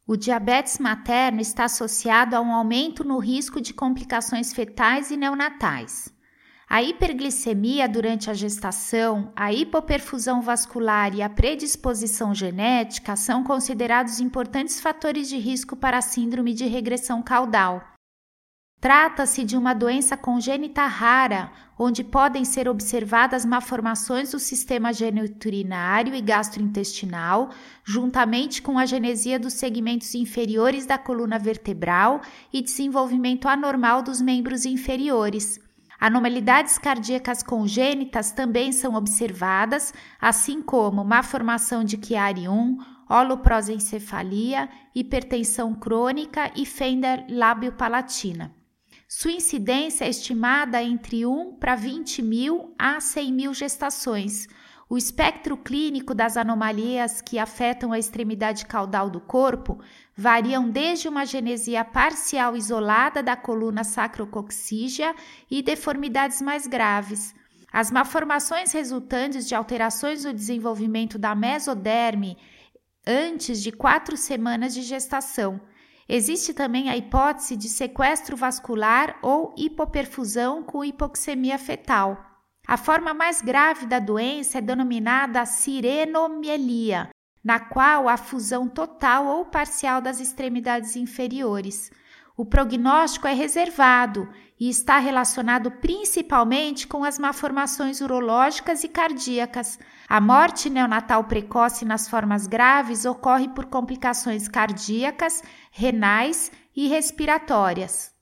O diabetes materno está associado a um aumento no risco de complicações fetais e neonatais. A hiperglicemia durante a gestação, a hipoperfusão vascular e a predisposição genética são considerados importantes fatores de risco para a síndrome de regressão caudal. Trata-se de uma doença congênita rara, onde podem ser observadas malformações do sistema geniturinário e gastrointestinal, juntamente com a agenesia dos segmentos inferiores da coluna vertebral e desenvolvimento anormal dos membros inferiores. Anormalidades cardíacas congênitas também são observadas, assim como má formação de Chiari-1, holoprosencefalia, hipertensão crônica e fenda lábio-palatina. Sua incidência é estimada entre 1 para 20 mil a 100 mil gestações. O espectro clínico das anomalias que afetam a extremidade caudal do corpo variam desde uma agenesia parcial isolada da coluna sacrococcígea e deformidades mais graves. As malformações resultantes de alterações no desenvolvimento da mesoderme antes de 4 semanas de gestação. Existe também a hipótese de sequestro vascular ou hipoperfusão com hipoxemia fetal. A forma mais grave da doença é denominada sirenomielia, na qual há fusão total ou parcial das extremidades inferiores. O prognóstico é reservado e está relacionado principalmente com as malformações urológicas e cardíacas. A morte neonatal precoce nas formas graves ocorre por complicações cardíacas, renais e respiratórias.